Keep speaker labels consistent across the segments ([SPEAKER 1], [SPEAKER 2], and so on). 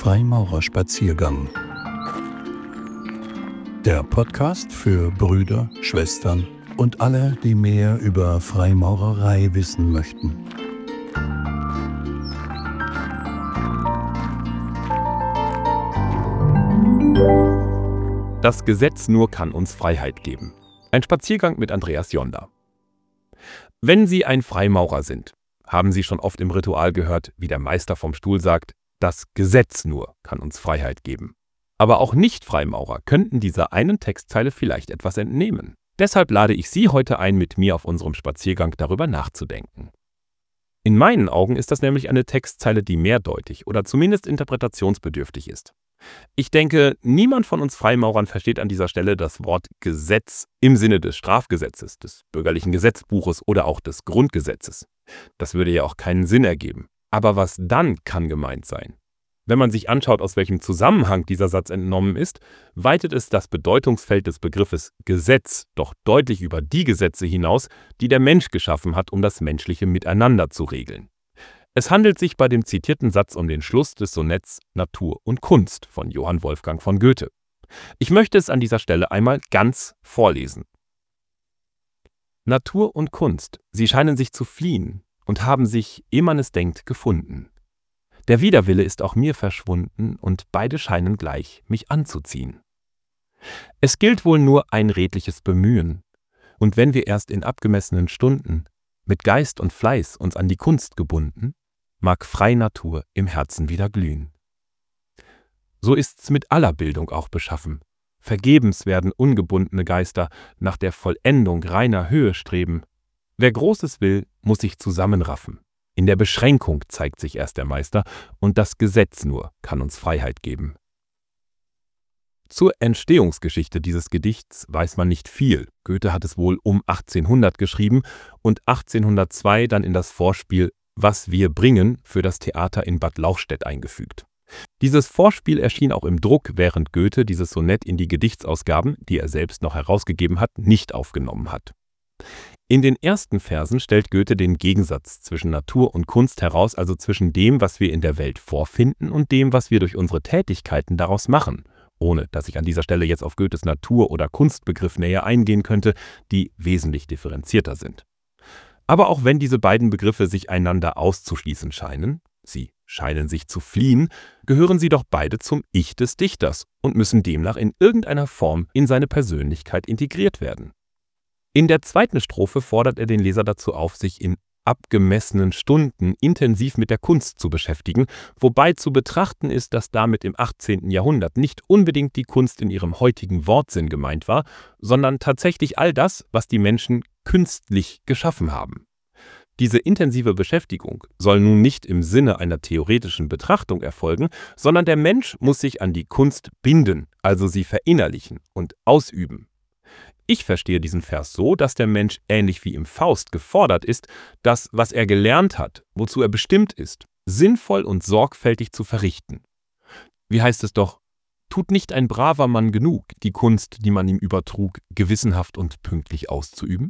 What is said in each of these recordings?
[SPEAKER 1] Freimaurerspaziergang. Der Podcast für Brüder, Schwestern und alle, die mehr über Freimaurerei wissen möchten.
[SPEAKER 2] Das Gesetz nur kann uns Freiheit geben. Ein Spaziergang mit Andreas Jonder. Wenn Sie ein Freimaurer sind, haben Sie schon oft im Ritual gehört, wie der Meister vom Stuhl sagt, das Gesetz nur kann uns Freiheit geben. Aber auch Nicht-Freimaurer könnten dieser einen Textzeile vielleicht etwas entnehmen. Deshalb lade ich Sie heute ein, mit mir auf unserem Spaziergang darüber nachzudenken. In meinen Augen ist das nämlich eine Textzeile, die mehrdeutig oder zumindest interpretationsbedürftig ist. Ich denke, niemand von uns Freimaurern versteht an dieser Stelle das Wort Gesetz im Sinne des Strafgesetzes, des bürgerlichen Gesetzbuches oder auch des Grundgesetzes. Das würde ja auch keinen Sinn ergeben. Aber was dann kann gemeint sein? Wenn man sich anschaut, aus welchem Zusammenhang dieser Satz entnommen ist, weitet es das Bedeutungsfeld des Begriffes Gesetz doch deutlich über die Gesetze hinaus, die der Mensch geschaffen hat, um das menschliche Miteinander zu regeln. Es handelt sich bei dem zitierten Satz um den Schluss des Sonetts Natur und Kunst von Johann Wolfgang von Goethe. Ich möchte es an dieser Stelle einmal ganz vorlesen. Natur und Kunst, sie scheinen sich zu fliehen und haben sich, ehe man es denkt, gefunden. Der Widerwille ist auch mir verschwunden und beide scheinen gleich, mich anzuziehen. Es gilt wohl nur ein redliches Bemühen, und wenn wir erst in abgemessenen Stunden mit Geist und Fleiß uns an die Kunst gebunden, mag frei Natur im Herzen wieder glühen. So ist's mit aller Bildung auch beschaffen. Vergebens werden ungebundene Geister nach der Vollendung reiner Höhe streben. Wer Großes will, muss sich zusammenraffen. In der Beschränkung zeigt sich erst der Meister, und das Gesetz nur kann uns Freiheit geben. Zur Entstehungsgeschichte dieses Gedichts weiß man nicht viel. Goethe hat es wohl um 1800 geschrieben und 1802 dann in das Vorspiel Was wir bringen für das Theater in Bad Lauchstädt eingefügt. Dieses Vorspiel erschien auch im Druck, während Goethe dieses Sonett in die Gedichtsausgaben, die er selbst noch herausgegeben hat, nicht aufgenommen hat. In den ersten Versen stellt Goethe den Gegensatz zwischen Natur und Kunst heraus, also zwischen dem, was wir in der Welt vorfinden und dem, was wir durch unsere Tätigkeiten daraus machen, ohne dass ich an dieser Stelle jetzt auf Goethes Natur- oder Kunstbegriff näher eingehen könnte, die wesentlich differenzierter sind. Aber auch wenn diese beiden Begriffe sich einander auszuschließen scheinen, sie scheinen sich zu fliehen, gehören sie doch beide zum Ich des Dichters und müssen demnach in irgendeiner Form in seine Persönlichkeit integriert werden. In der zweiten Strophe fordert er den Leser dazu auf, sich in abgemessenen Stunden intensiv mit der Kunst zu beschäftigen, wobei zu betrachten ist, dass damit im 18. Jahrhundert nicht unbedingt die Kunst in ihrem heutigen Wortsinn gemeint war, sondern tatsächlich all das, was die Menschen künstlich geschaffen haben. Diese intensive Beschäftigung soll nun nicht im Sinne einer theoretischen Betrachtung erfolgen, sondern der Mensch muss sich an die Kunst binden, also sie verinnerlichen und ausüben. Ich verstehe diesen Vers so, dass der Mensch ähnlich wie im Faust gefordert ist, das, was er gelernt hat, wozu er bestimmt ist, sinnvoll und sorgfältig zu verrichten. Wie heißt es doch, tut nicht ein braver Mann genug, die Kunst, die man ihm übertrug, gewissenhaft und pünktlich auszuüben?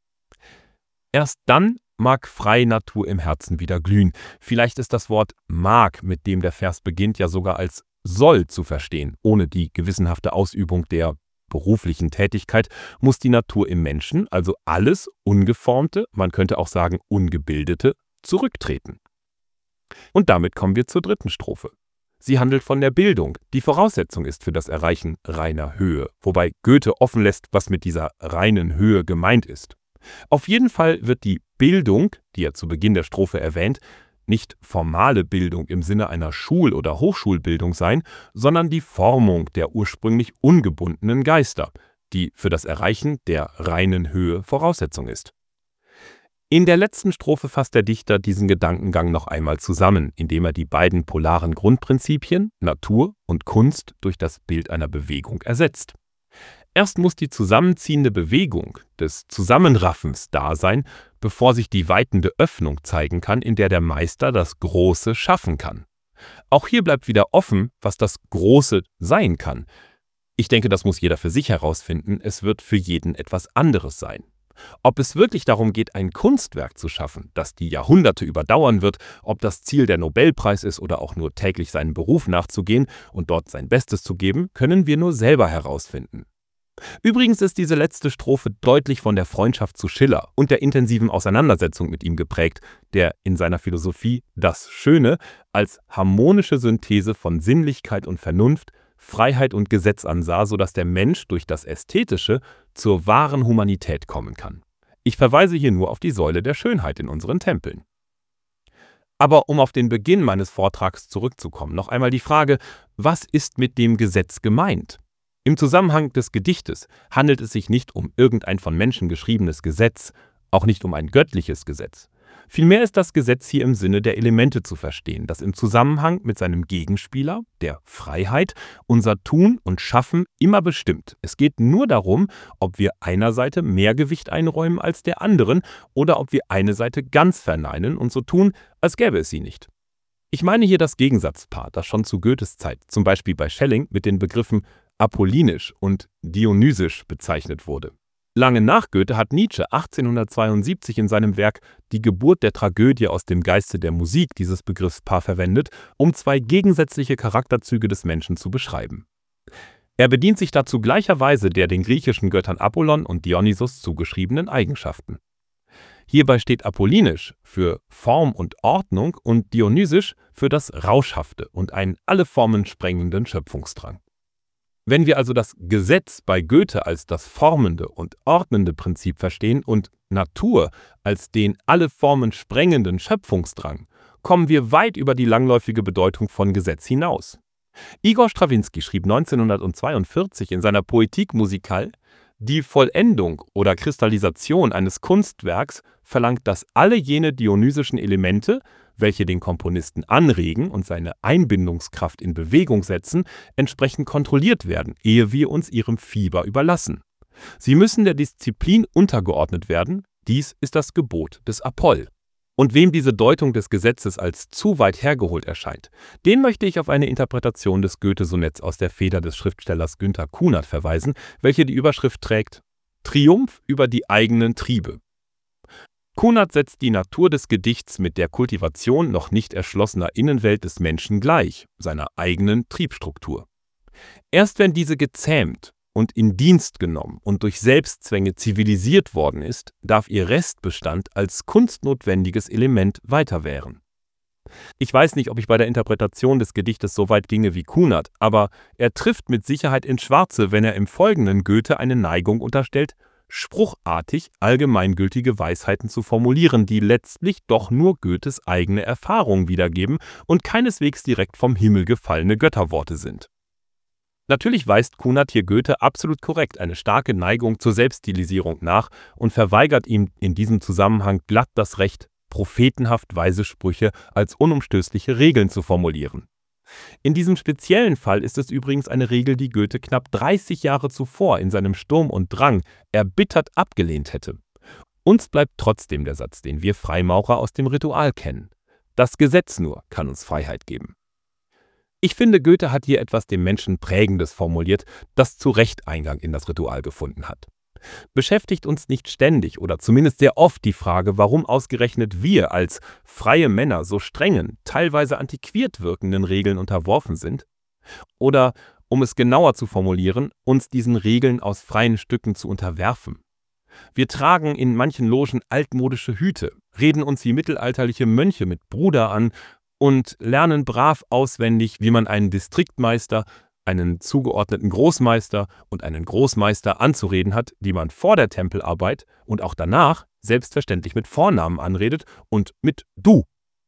[SPEAKER 2] Erst dann mag frei Natur im Herzen wieder glühen. Vielleicht ist das Wort mag, mit dem der Vers beginnt, ja sogar als soll zu verstehen. Ohne die gewissenhafte Ausübung der beruflichen Tätigkeit muss die Natur im Menschen, also alles Ungeformte, man könnte auch sagen Ungebildete, zurücktreten. Und damit kommen wir zur dritten Strophe. Sie handelt von der Bildung, die Voraussetzung ist für das Erreichen reiner Höhe, wobei Goethe offen lässt, was mit dieser reinen Höhe gemeint ist. Auf jeden Fall wird die Bildung, die er zu Beginn der Strophe erwähnt, nicht formale Bildung im Sinne einer Schul- oder Hochschulbildung sein, sondern die Formung der ursprünglich ungebundenen Geister, die für das Erreichen der reinen Höhe Voraussetzung ist. In der letzten Strophe fasst der Dichter diesen Gedankengang noch einmal zusammen, indem er die beiden polaren Grundprinzipien, Natur und Kunst, durch das Bild einer Bewegung ersetzt. Erst muss die zusammenziehende Bewegung des Zusammenraffens da sein, bevor sich die weitende Öffnung zeigen kann, in der der Meister das Große schaffen kann. Auch hier bleibt wieder offen, was das Große sein kann. Ich denke, das muss jeder für sich herausfinden, es wird für jeden etwas anderes sein. Ob es wirklich darum geht, ein Kunstwerk zu schaffen, das die Jahrhunderte überdauern wird, ob das Ziel der Nobelpreis ist oder auch nur täglich seinem Beruf nachzugehen und dort sein Bestes zu geben, können wir nur selber herausfinden. Übrigens ist diese letzte Strophe deutlich von der Freundschaft zu Schiller und der intensiven Auseinandersetzung mit ihm geprägt, der in seiner Philosophie das Schöne als harmonische Synthese von Sinnlichkeit und Vernunft, Freiheit und Gesetz ansah, sodass der Mensch durch das Ästhetische zur wahren Humanität kommen kann. Ich verweise hier nur auf die Säule der Schönheit in unseren Tempeln. Aber um auf den Beginn meines Vortrags zurückzukommen, noch einmal die Frage, was ist mit dem Gesetz gemeint? Im Zusammenhang des Gedichtes handelt es sich nicht um irgendein von Menschen geschriebenes Gesetz, auch nicht um ein göttliches Gesetz. Vielmehr ist das Gesetz hier im Sinne der Elemente zu verstehen, das im Zusammenhang mit seinem Gegenspieler, der Freiheit, unser Tun und Schaffen immer bestimmt. Es geht nur darum, ob wir einer Seite mehr Gewicht einräumen als der anderen oder ob wir eine Seite ganz verneinen und so tun, als gäbe es sie nicht. Ich meine hier das Gegensatzpaar, das schon zu Goethes Zeit, zum Beispiel bei Schelling, mit den Begriffen apollinisch und dionysisch bezeichnet wurde. Lange nach Goethe hat Nietzsche 1872 in seinem Werk Die Geburt der Tragödie aus dem Geiste der Musik dieses Begriffspaar verwendet, um zwei gegensätzliche Charakterzüge des Menschen zu beschreiben. Er bedient sich dazu gleicherweise der den griechischen Göttern Apollon und Dionysos zugeschriebenen Eigenschaften. Hierbei steht apollinisch für Form und Ordnung und dionysisch für das Rauschhafte und einen alle Formen sprengenden Schöpfungsdrang. Wenn wir also das Gesetz bei Goethe als das formende und ordnende Prinzip verstehen und Natur als den alle Formen sprengenden Schöpfungsdrang, kommen wir weit über die langläufige Bedeutung von Gesetz hinaus. Igor Strawinski schrieb 1942 in seiner Poetique musicale: Die Vollendung oder Kristallisation eines Kunstwerks verlangt, dass alle jene dionysischen Elemente, welche den Komponisten anregen und seine Einbindungskraft in Bewegung setzen, entsprechend kontrolliert werden, ehe wir uns ihrem Fieber überlassen. Sie müssen der Disziplin untergeordnet werden, dies ist das Gebot des Apoll. Und wem diese Deutung des Gesetzes als zu weit hergeholt erscheint, den möchte ich auf eine Interpretation des Goethe-Sonetts aus der Feder des Schriftstellers Günther Kunert verweisen, welche die Überschrift trägt: Triumph über die eigenen Triebe. Kunert setzt die Natur des Gedichts mit der Kultivation noch nicht erschlossener Innenwelt des Menschen gleich, seiner eigenen Triebstruktur. Erst wenn diese gezähmt und in Dienst genommen und durch Selbstzwänge zivilisiert worden ist, darf ihr Restbestand als kunstnotwendiges Element weiter währen. Ich weiß nicht, ob ich bei der Interpretation des Gedichtes so weit ginge wie Kunert, aber er trifft mit Sicherheit ins Schwarze, wenn er im Folgenden Goethe eine Neigung unterstellt, spruchartig allgemeingültige Weisheiten zu formulieren, die letztlich doch nur Goethes eigene Erfahrung wiedergeben und keineswegs direkt vom Himmel gefallene Götterworte sind. Natürlich weist Kunert hier Goethe absolut korrekt eine starke Neigung zur Selbststilisierung nach und verweigert ihm in diesem Zusammenhang glatt das Recht, prophetenhaft weise Sprüche als unumstößliche Regeln zu formulieren. In diesem speziellen Fall ist es übrigens eine Regel, die Goethe knapp 30 Jahre zuvor in seinem Sturm und Drang erbittert abgelehnt hätte. Uns bleibt trotzdem der Satz, den wir Freimaurer aus dem Ritual kennen: Das Gesetz nur kann uns Freiheit geben. Ich finde, Goethe hat hier etwas dem Menschen Prägendes formuliert, das zu Recht Eingang in das Ritual gefunden hat. Beschäftigt uns nicht ständig oder zumindest sehr oft die Frage, warum ausgerechnet wir als freie Männer so strengen, teilweise antiquiert wirkenden Regeln unterworfen sind? Oder, um es genauer zu formulieren, uns diesen Regeln aus freien Stücken zu unterwerfen? Wir tragen in manchen Logen altmodische Hüte, reden uns wie mittelalterliche Mönche mit Bruder an und lernen brav auswendig, wie man einen Distriktmeister, einen zugeordneten Großmeister und einen Großmeister anzureden hat, die man vor der Tempelarbeit und auch danach selbstverständlich mit Vornamen anredet und mit Du.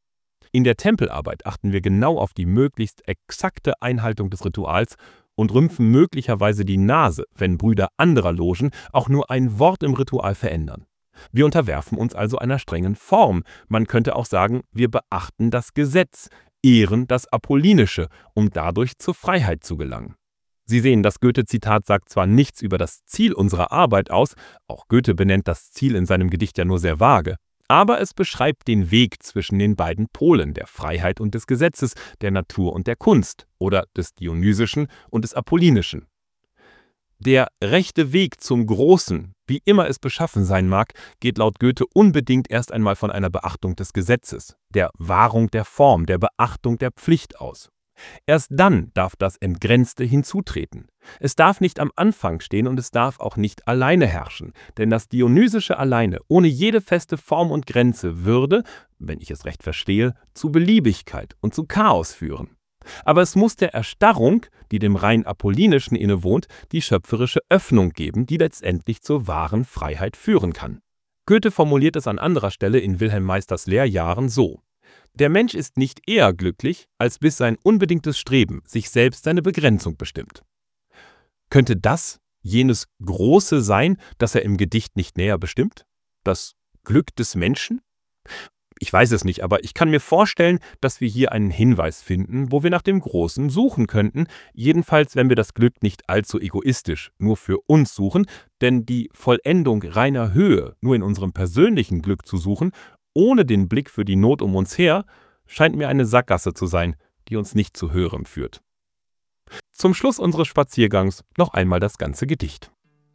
[SPEAKER 2] In der Tempelarbeit achten wir genau auf die möglichst exakte Einhaltung des Rituals und rümpfen möglicherweise die Nase, wenn Brüder anderer Logen auch nur ein Wort im Ritual verändern. Wir unterwerfen uns also einer strengen Form. Man könnte auch sagen, wir beachten das Gesetz, ehren das Apollinische, um dadurch zur Freiheit zu gelangen. Sie sehen, das Goethe-Zitat sagt zwar nichts über das Ziel unserer Arbeit aus, auch Goethe benennt das Ziel in seinem Gedicht ja nur sehr vage, aber es beschreibt den Weg zwischen den beiden Polen, der Freiheit und des Gesetzes, der Natur und der Kunst oder des Dionysischen und des Apollinischen. Der rechte Weg zum Großen, Wie immer es beschaffen sein mag, geht laut Goethe unbedingt erst einmal von einer Beachtung des Gesetzes, der Wahrung der Form, der Beachtung der Pflicht aus. Erst dann darf das Entgrenzte hinzutreten. Es darf nicht am Anfang stehen und es darf auch nicht alleine herrschen, denn das Dionysische alleine, ohne jede feste Form und Grenze, würde, wenn ich es recht verstehe, zu Beliebigkeit und zu Chaos führen. Aber es muss der Erstarrung, die dem rein Apollinischen innewohnt, die schöpferische Öffnung geben, die letztendlich zur wahren Freiheit führen kann. Goethe formuliert es an anderer Stelle in Wilhelm Meisters Lehrjahren so: Der Mensch ist nicht eher glücklich, als bis sein unbedingtes Streben sich selbst seine Begrenzung bestimmt. Könnte das jenes Große sein, das er im Gedicht nicht näher bestimmt? Das Glück des Menschen? Ich weiß es nicht, aber ich kann mir vorstellen, dass wir hier einen Hinweis finden, wo wir nach dem Großen suchen könnten, jedenfalls wenn wir das Glück nicht allzu egoistisch nur für uns suchen, denn die Vollendung reiner Höhe nur in unserem persönlichen Glück zu suchen, ohne den Blick für die Not um uns her, scheint mir eine Sackgasse zu sein, die uns nicht zu Höherem führt. Zum Schluss unseres Spaziergangs noch einmal das ganze Gedicht.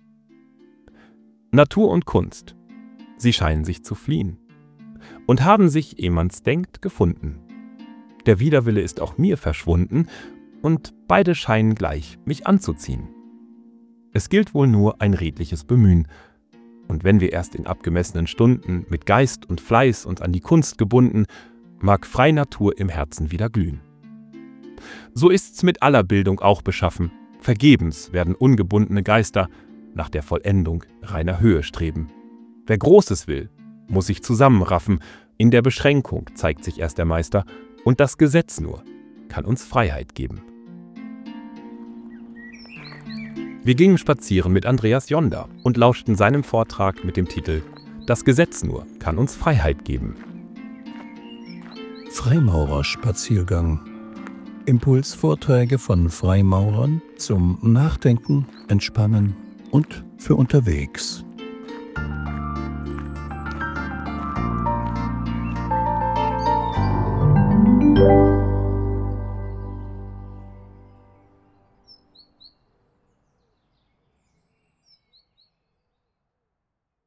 [SPEAKER 2] Natur und Kunst, sie scheinen sich zu fliehen und haben sich, ehe man's denkt, gefunden. Der Widerwille ist auch mir verschwunden und beide scheinen gleich mich anzuziehen. Es gilt wohl nur ein redliches Bemühen. Und wenn wir erst in abgemessenen Stunden mit Geist und Fleiß uns an die Kunst gebunden, mag frei Natur im Herzen wieder glühen. So ist's mit aller Bildung auch beschaffen. Vergebens werden ungebundene Geister nach der Vollendung reiner Höhe streben. Wer Großes will, muss sich zusammenraffen. In der Beschränkung zeigt sich erst der Meister, und das Gesetz nur kann uns Freiheit geben. Wir gingen spazieren mit Andreas Jonder und lauschten seinem Vortrag mit dem Titel »Das Gesetz nur kann uns Freiheit geben«.
[SPEAKER 1] Freimaurerspaziergang. Impulsvorträge von Freimaurern zum Nachdenken, Entspannen und für unterwegs.